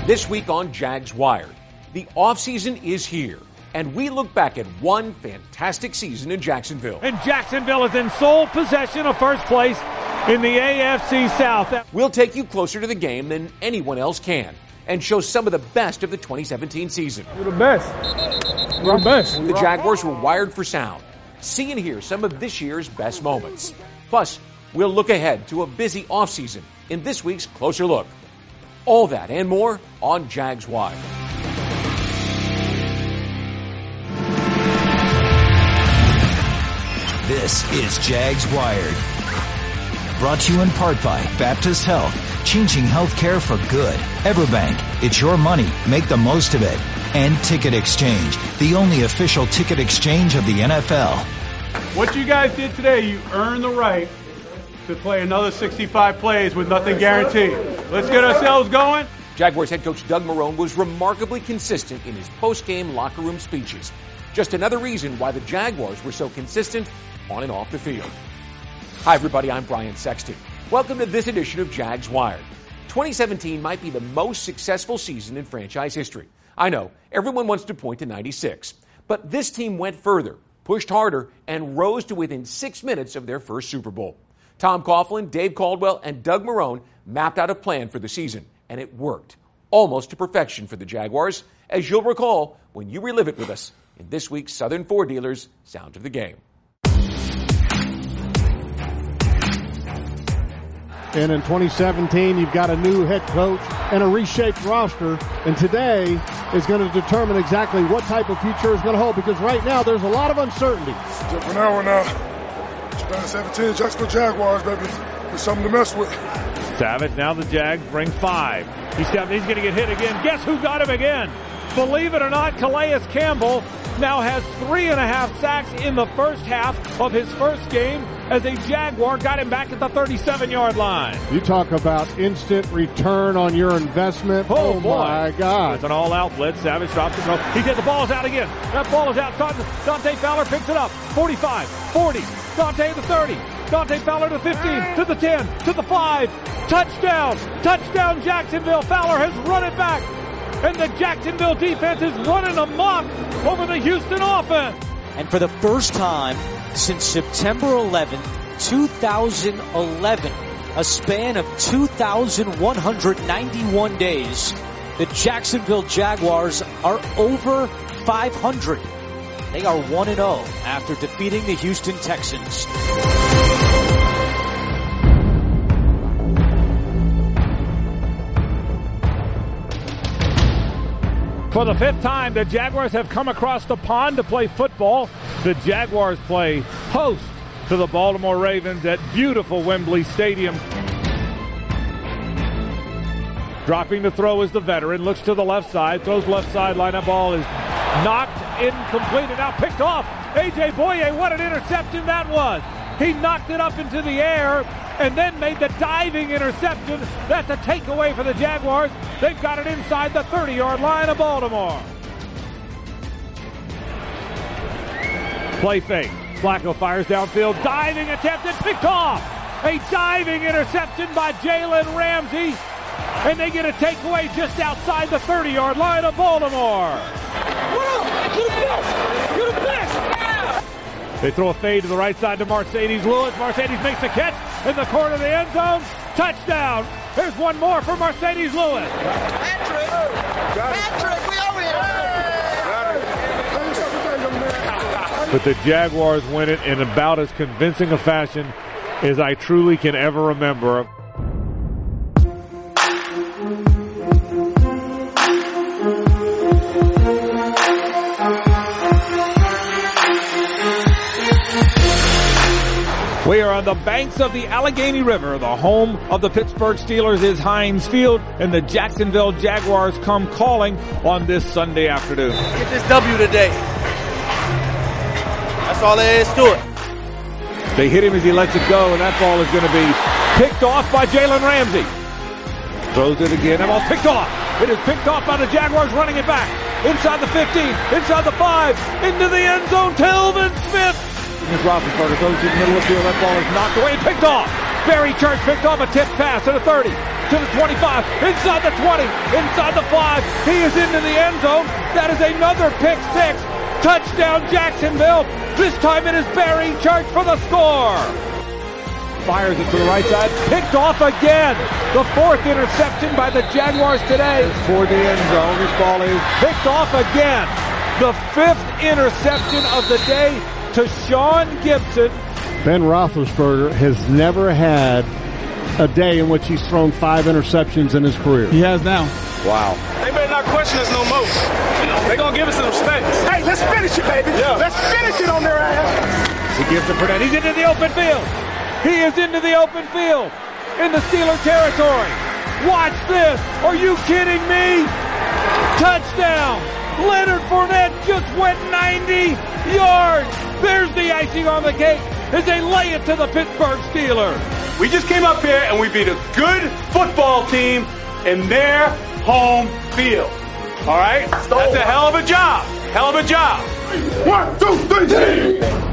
This week on Jags Wired, the offseason is here, and we look back at one fantastic season in Jacksonville. And Jacksonville is in sole possession of first place in the AFC South. We'll take you closer to the game than anyone else can and show some of the best of the 2017 season. We're the best. We're the best. The Jaguars were wired for sound. See and hear some of this year's best moments. Plus, we'll look ahead to a busy offseason in this week's Closer Look. All that and more on Jags Wired. This is Jags Wired. Brought to you in part by Baptist Health, changing healthcare for good. Everbank, it's your money, make the most of it. And Ticket Exchange, the only official ticket exchange of the NFL. What you guys did today, you earned the right to play another 65 plays with nothing guaranteed. Let's get ourselves going. Jaguars head coach Doug Marrone was remarkably consistent in his post-game locker room speeches. Just another reason why the Jaguars were so consistent on and off the field. Hi, everybody. I'm Brian Sexton. Welcome to this edition of Jags Wired. 2017 might be the most successful season in franchise history. I know, everyone wants to point to 96. But this team went further, pushed harder, and rose to within 6 minutes of their first Super Bowl. Tom Coughlin, Dave Caldwell, and Doug Marrone mapped out a plan for the season, and it worked. Almost to perfection for the Jaguars, as you'll recall when you relive it with us in this week's Southern Ford Dealers Sound of the Game. And in 2017, you've got a new head coach and a reshaped roster. And today is going to determine exactly what type of future is going to hold. Because right now, there's a lot of uncertainty. From now on, 2017 Jacksonville Jaguars, baby. There's something to mess with. Savage, now the Jags bring 5. He's going to get hit again. Guess who got him again? Believe it or not, Calais Campbell now has 3.5 sacks in the first half of his first game as a Jaguar got him back at the 37-yard line. You talk about instant return on your investment. Oh my God. It's an all-out blitz. Savage drops the throw. He did the ball is out again. That ball is out. Dante Fowler picks it up. 45, 40. Dante the 30. Dante Fowler to 15, to the 10, to the 5. Touchdown. Touchdown Jacksonville. Fowler has run it back. And the Jacksonville defense is running amok over the Houston offense. And for the first time since September 11th, 2011, a span of 2,191 days, the Jacksonville Jaguars are over 500. They are 1-0 after defeating the Houston Texans. For the 5th time, the Jaguars have come across the pond to play football. The Jaguars play host to the Baltimore Ravens at beautiful Wembley Stadium. Dropping the throw is the veteran, looks to the left side, throws left sideline. That ball is knocked incomplete and now picked off. A.J. Boye, what an interception that was. He knocked it up into the air and then made the diving interception. That's a takeaway for the Jaguars. They've got it inside the 30-yard line of Baltimore. Play fake. Flacco fires downfield. Diving attempt and picked off. A diving interception by Jalen Ramsey. And they get a takeaway just outside the 30-yard line of Baltimore. You're the best. You're the best. They throw a fade to the right side to Marcedes Lewis. Marcedes makes the catch in the corner of the end zone. Touchdown. There's one more for Marcedes Lewis. Patrick, we over here. But the Jaguars win it in about as convincing a fashion as I truly can ever remember. We are on the banks of the Allegheny River. The home of the Pittsburgh Steelers is Heinz Field, and the Jacksonville Jaguars come calling on this Sunday afternoon. Get this W today. That's all there is to it. They hit him as he lets it go, and that ball is going to be picked off by Jalen Ramsey. Throws it again. That ball's picked off. It is picked off by the Jaguars running it back. Inside the 15, inside the 5, into the end zone. Telvin Smith. Roethlisberger throws it in the middle of the field. That ball is knocked away and picked off. Barry Church picked off a tip pass to the 30, to the 25, inside the 20, inside the 5. He is into the end zone. That is another pick six. Touchdown Jacksonville. This time it is Barry Church for the score. Fires it to the right side. Picked off again. The fourth interception by the Jaguars today. It's toward the end zone. This ball is picked off again. The fifth interception of the day to Sean Gibson. Ben Roethlisberger has never had a day in which he's thrown 5 interceptions in his career. He has now. Wow. They better not question us no more. They're going to give us some respect. Hey, let's finish it, baby. Yeah. Let's finish it on their ass. He gives it Burnett. He's into the open field. He is into the open field in the Steeler territory. Watch this. Are you kidding me? Touchdown. Leonard Fournette just went 90 yards. There's the icing on the cake as they lay it to the Pittsburgh Steelers. We just came up here and we beat a good football team in their home field. All right? That's a hell of a job. Hell of a job. 1, 2, 3, team.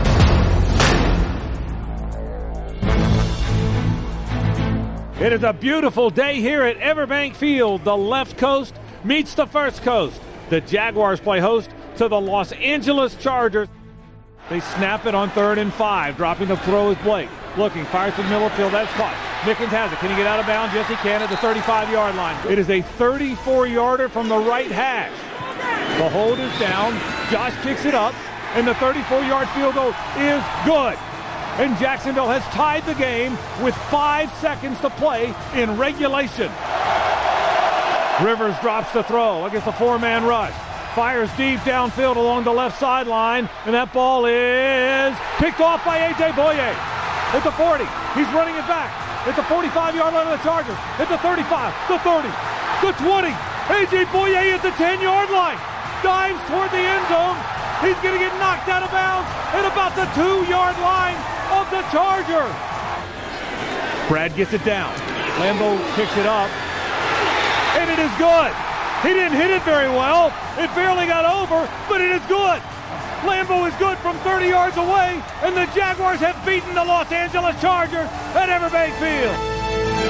It is a beautiful day here at Everbank Field. The left coast meets the first coast. The Jaguars play host to the Los Angeles Chargers. They snap it on 3rd and 5. Dropping the throw is Blake. Looking, fires to the middle of the field. That's caught. Mickens has it. Can he get out of bounds? Yes, he can at the 35-yard line. It is a 34-yarder from the right hash. The hold is down. Josh kicks it up, and the 34-yard field goal is good. And Jacksonville has tied the game with 5 seconds to play in regulation. Rivers drops the throw against a 4-man rush. Fires deep downfield along the left sideline, and that ball is picked off by A.J. Boye. At the 40, he's running it back. At the 45-yard line of the Chargers. At the 35, the 30, the 20. A.J. Boye at the 10-yard line. Dives toward the end zone. He's going to get knocked out of bounds at about the 2-yard line of the Chargers. Brad gets it down. Lambeau picks it up. And it is good. He didn't hit it very well. It barely got over, but it is good. Lambeau is good from 30 yards away, and the Jaguars have beaten the Los Angeles Chargers at Everbank Field.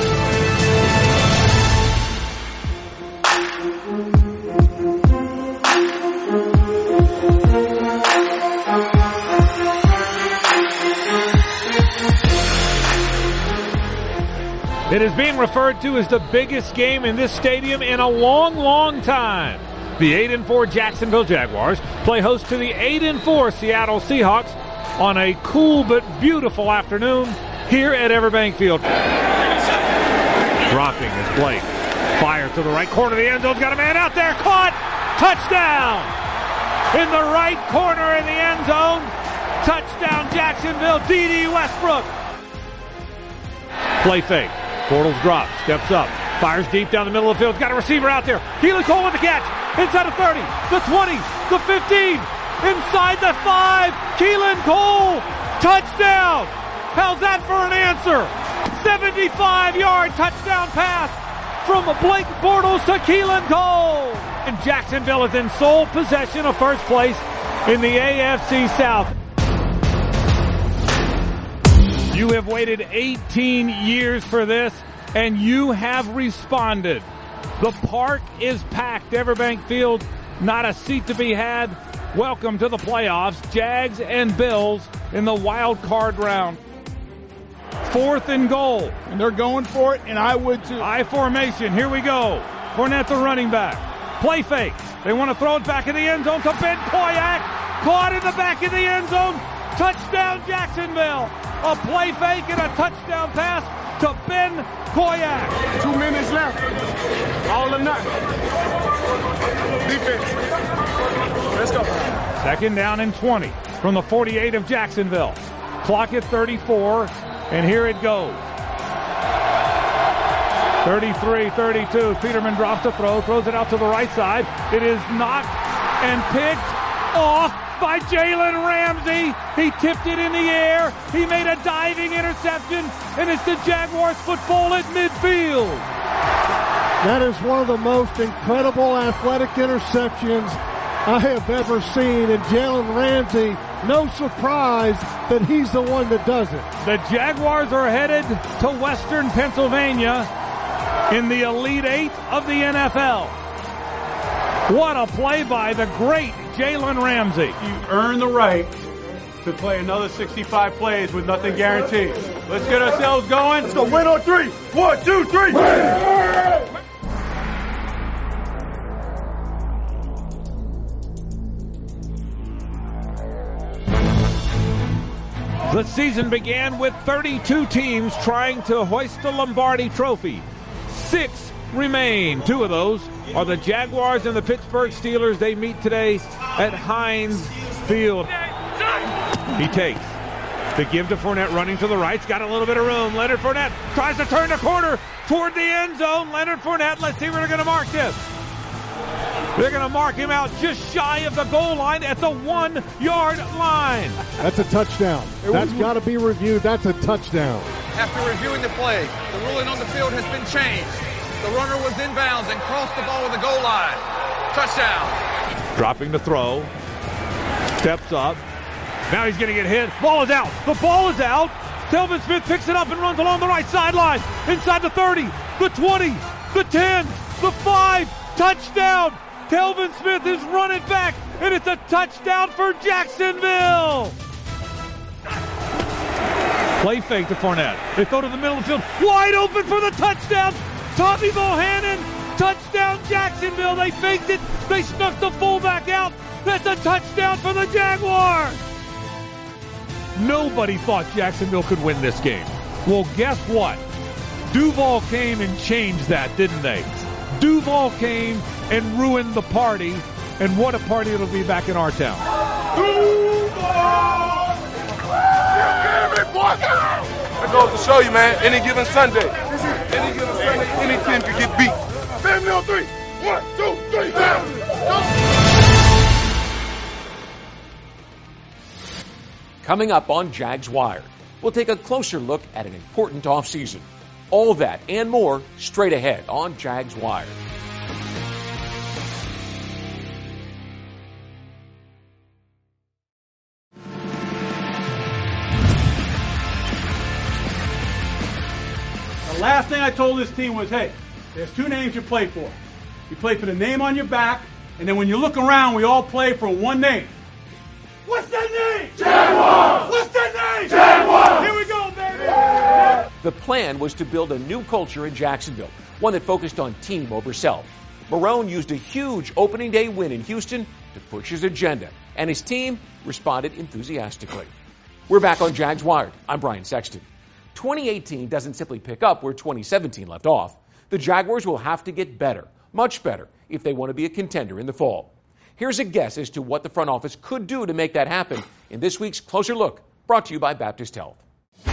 It is being referred to as the biggest game in this stadium in a long, long time. The 8-4 Jacksonville Jaguars play host to the 8-4 Seattle Seahawks on a cool but beautiful afternoon here at Everbank Field. Dropping is Blake. Fires to the right corner of the end zone's got a man out there. Caught! Touchdown! In the right corner in the end zone. Touchdown Jacksonville, D.D. Westbrook. Play fake. Bortles drops, steps up, fires deep down the middle of the field. Got a receiver out there. Keelan Cole with the catch. Inside the 30, the 20, the 15, inside the 5. Keelan Cole, touchdown. How's that for an answer? 75-yard touchdown pass from Blake Bortles to Keelan Cole. And Jacksonville is in sole possession of first place in the AFC South. You have waited 18 years for this, and you have responded. The park is packed. Everbank Field, not a seat to be had. Welcome to the playoffs. Jags and Bills in the wild card round. 4th and goal. And they're going for it, and I would too. I formation. Here we go. Fournette, the running back. Play fake. They want to throw it back in the end zone to Ben Koyak. Caught in the back of the end zone. Touchdown Jacksonville. A play fake and a touchdown pass to Ben Koyak. 2 minutes left. All or nothing. Defense. Let's go. 2nd down and 20 from the 48 of Jacksonville. Clock at 34, and here it goes. 33-32. Peterman drops the throw, throws it out to the right side. It is knocked and picked off by Jalen Ramsey. He tipped it in the air. He made a diving interception, and it's the Jaguars football at midfield. That is one of the most incredible athletic interceptions I have ever seen. And Jalen Ramsey, no surprise that he's the one that does it. The Jaguars are headed to Western Pennsylvania in the Elite Eight of the NFL. What a play by the great Jalen Ramsey. You earn the right to play another 65 plays with nothing guaranteed. Let's get ourselves going. Let's go. Win on 3. 1, 2, 3. The season began with 32 teams trying to hoist the Lombardi Trophy. 6 remain. 2 of those are the Jaguars and the Pittsburgh Steelers. They meet today at Heinz Field. He takes the give to Fournette, running to the right. He's got a little bit of room. Leonard Fournette tries to turn the corner toward the end zone. Leonard Fournette, let's see where they're going to mark this. They're going to mark him out just shy of the goal line at the 1-yard line. That's a touchdown. That's got to be reviewed. That's a touchdown. After reviewing the play, the ruling on the field has been changed. The runner was inbounds and crossed the ball with the goal line. Touchdown. Dropping the throw. Steps up. Now he's going to get hit. Ball is out. The ball is out. Telvin Smith picks it up and runs along the right sideline. Inside the 30, the 20, the 10, the 5. Touchdown. Telvin Smith is running back, and it's a touchdown for Jacksonville. Play fake to Fournette. They throw to the middle of the field. Wide open for the touchdown. Tommy Bohannon. Touchdown Jacksonville. They faked it. They snuck the fullback out. That's a touchdown for the Jaguars. Nobody thought Jacksonville could win this game. Well, guess what? Duval came and changed that, didn't they? Duval came and ruined the party, and what a party it'll be back in our town. Duval! That goes to show you, man, any given Sunday, any team can get beat. Family on 3. 1, 2, 3, family. Coming up on Jags Wired, we'll take a closer look at an important offseason. All that and more straight ahead on Jags Wired. The last thing I told this team was, hey, there's 2 names you play for. You play for the name on your back, and then when you look around, we all play for one name. What's that name? Jaguars! What's that name? Jaguars! Here we go, baby! The plan was to build a new culture in Jacksonville, one that focused on team over self. Marrone used a huge opening day win in Houston to push his agenda, and his team responded enthusiastically. We're back on Jags Wired. I'm Brian Sexton. 2018 doesn't simply pick up where 2017 left off. The Jaguars will have to get better, much better, if they want to be a contender in the fall. Here's a guess as to what the front office could do to make that happen in this week's Closer Look, brought to you by Baptist Health.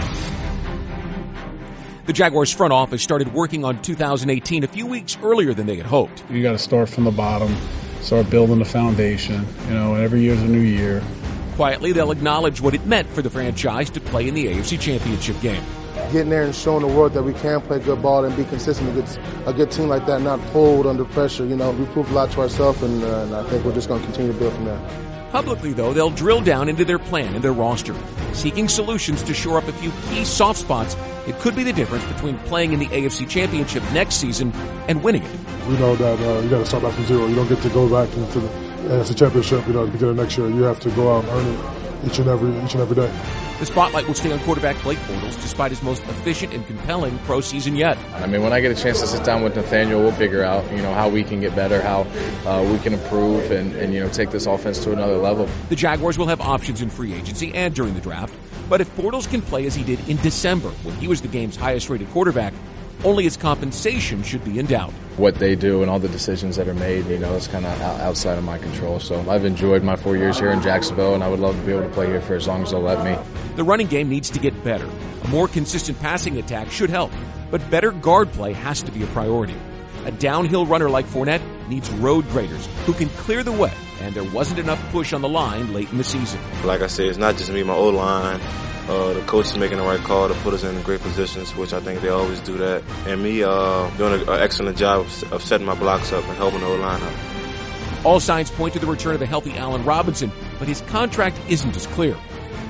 The Jaguars front office started working on 2018 a few weeks earlier than they had hoped. You got to start from the bottom, start building the foundation. Every year's a new year. Quietly, they'll acknowledge what it meant for the franchise to play in the AFC Championship game. Getting there and showing the world that we can play good ball and be consistent against a good team like that, not fold under pressure. We proved a lot to ourselves, and I think we're just going to continue to build from there. Publicly, though, they'll drill down into their plan and their roster, seeking solutions to shore up a few key soft spots that could be the difference between playing in the AFC Championship next season and winning it. We know that you got to start back from zero. You don't get to go back into the AFC Championship, at the beginning of next year. You have to go out and earn it each and every day. The spotlight will stay on quarterback Blake Bortles despite his most efficient and compelling pro season yet. When I get a chance to sit down with Nathaniel, we'll figure out, how we can get better, how we can improve and take this offense to another level. The Jaguars will have options in free agency and during the draft, but if Bortles can play as he did in December when he was the game's highest rated quarterback, only his compensation should be in doubt. What they do and all the decisions that are made, it's kind of outside of my control. So I've enjoyed my 4 years here in Jacksonville, and I would love to be able to play here for as long as they'll let me. The running game needs to get better. A more consistent passing attack should help, but better guard play has to be a priority. A downhill runner like Fournette needs road graders who can clear the way, and there wasn't enough push on the line late in the season. Like I said, it's not just me, my O-line. The coach is making the right call to put us in great positions, which I think they always do that. And me doing an excellent job of setting my blocks up and helping the O-line up. All signs point to the return of a healthy Allen Robinson, but his contract isn't as clear.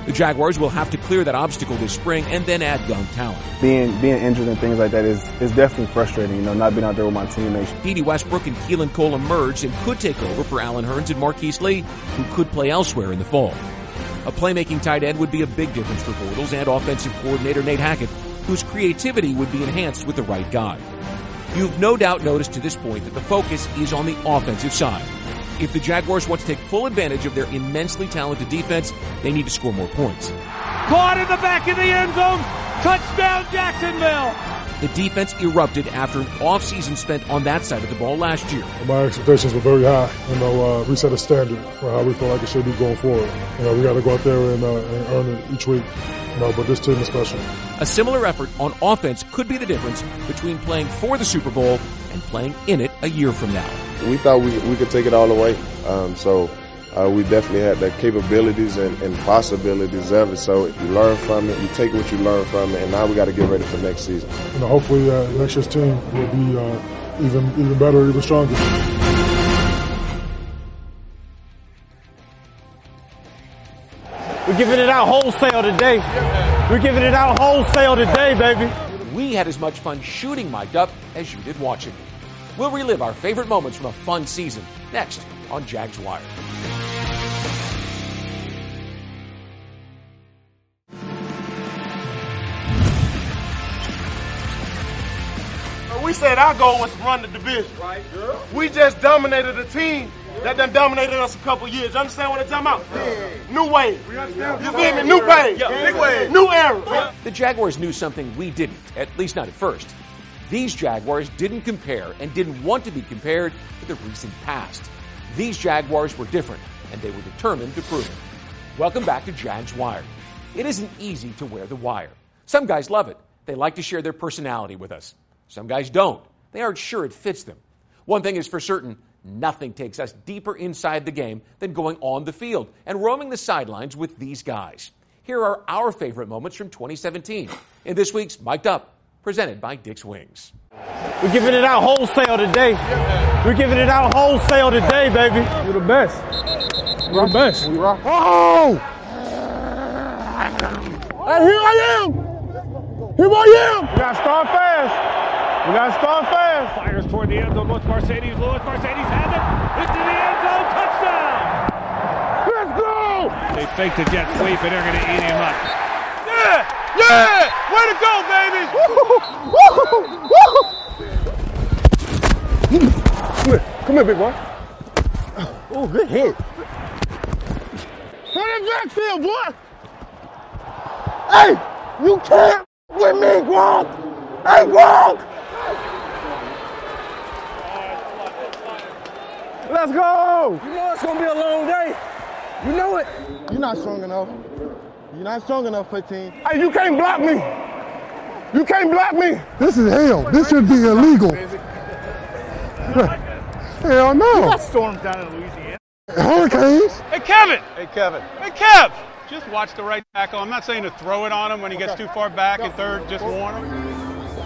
The Jaguars will have to clear that obstacle this spring and then add young talent. Being injured and things like that is definitely frustrating, not being out there with my teammates. Petey Westbrook and Keelan Cole emerged and could take over for Allen Hurns and Marquise Lee, who could play elsewhere in the fall. A playmaking tight end would be a big difference for Bortles and offensive coordinator Nate Hackett, whose creativity would be enhanced with the right guy. You've no doubt noticed to this point that the focus is on the offensive side. If the Jaguars want to take full advantage of their immensely talented defense, they need to score more points. Caught in the back of the end zone. Touchdown, Jacksonville. The defense erupted after an offseason spent on that side of the ball last year. My expectations were very high. We set a standard for how we feel like it should be going forward. We got to go out there and earn it each week. But this team is special. A similar effort on offense could be the difference between playing for the Super Bowl and playing in it a year from now. We thought we could take it all away. We definitely had the capabilities and possibilities of it. So you learn from it, you take what you learn from it, and now we got to get ready for next season. Hopefully next year's team will be even better, even stronger. We're giving it out wholesale today. We're giving it out wholesale today, baby. We had as much fun shooting mic'd up as you did watching. We'll relive our favorite moments from a fun season next on Jags Wire. We said our goal was to run the division. Right, girl. We just dominated a team that done dominated us a couple years. You understand what I'm talking about? Yeah. New wave. You feel me? New page. Big wave. New era. The Jaguars knew something we didn't, at least not at first. These Jaguars didn't compare and didn't want to be compared to the recent past. These Jaguars were different, and they were determined to prove it. Welcome back to Jags Wire. It isn't easy to wear the wire. Some guys love it. They like to share their personality with us. Some guys don't. They aren't sure it fits them. One thing is for certain, nothing takes us deeper inside the game than going on the field and roaming the sidelines with these guys. Here are our favorite moments from 2017 in this week's Mic'd Up, presented by Dick's Wings. We're giving it out wholesale today. We're giving it out wholesale today, baby. We're the best. We're the best. Oh! Hey, here I am! Here I am! We got to start fast. We got to start fast. Fires toward the end zone. What's Mercedes Lewis? Mercedes has it. Into the end zone. Touchdown. Let's go. They fake the jet sweep, and they're going to eat him up. Yeah. Yeah. Way to go, baby. Come here, big boy. Oh, good hit. Turn that backfield, boy. Hey, you can't with me, Gronk. Hey, Gronk. Let's go! You know it's gonna be a long day. You know it. You're not strong enough. You're not strong enough, 15. Hey, you can't block me. You can't block me. This is hell. This should be illegal. Hell no. You got storms down in Louisiana. Hurricanes. Hey, Kevin. Hey, Kevin. Hey, Kev. Just watch the right tackle. I'm not saying to throw it on him when he gets too far back in third. Just warn him.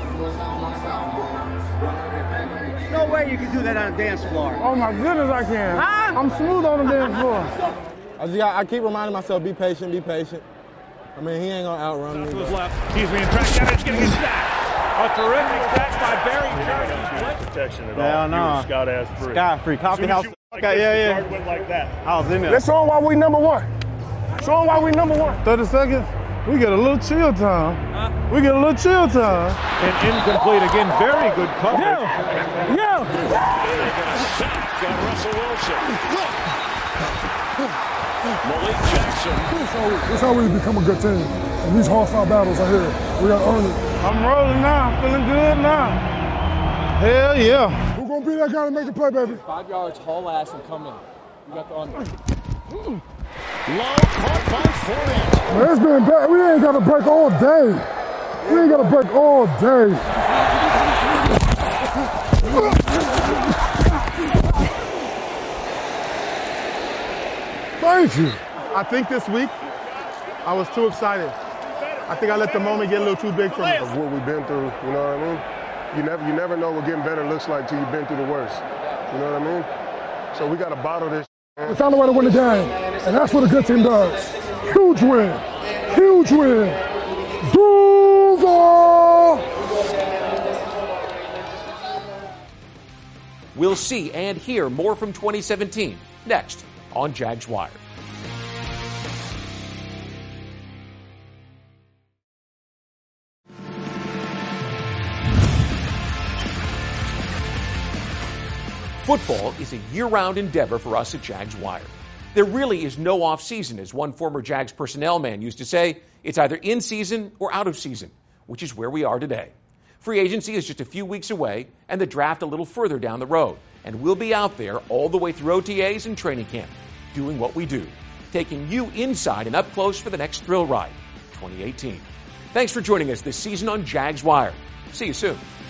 No way you can do that on a dance floor. Oh my goodness, I can. Huh? I'm smooth on the dance floor. I keep reminding myself, be patient, be patient. I mean, he ain't gonna outrun me. To his left. He's being tracked down. He's getting a sack. A terrific sack by Barry Church. Protection at all. No. Scott asked free. Scott free. Coffee house. Okay, yeah. The guard went like that. I was in there. Let's show him why we number one. Show him why we number one. 30 seconds. We get a little chill time. We get a little chill time. And incomplete again. Very good coverage. Yeah. Got Russell Wilson. Malik Jackson. This is how we become a good team. And these hard-fought battles are here. We got to earn it. I'm rolling now. Feeling good now. Hell yeah. Who's going to be that guy to make the play, baby? 5 yards, haul ass, and come in. You got the under. Low caught by Fournette. Man, it's been bad. We ain't got to break all day. We ain't got to break all day. Thank you. I think this week I was too excited. I think I let the moment get a little too big for me. Of what we've been through, you know what I mean? You never know what getting better looks like till you've been through the worst. You know what I mean? So we got to bottle this. We found a way to win the game, and that's what a good team does. Huge win. Huge win. Duval! We'll see and hear more from 2017 next on Jags Wired. Football is a year-round endeavor for us at Jags Wired. There really is no off-season, as one former Jags personnel man used to say. It's either in season or out of season, which is where we are today. Free agency is just a few weeks away, and the draft a little further down the road. And we'll be out there all the way through OTAs and training camp, doing what we do, taking you inside and up close for the next thrill ride, 2018. Thanks for joining us this season on Jags Wired. See you soon.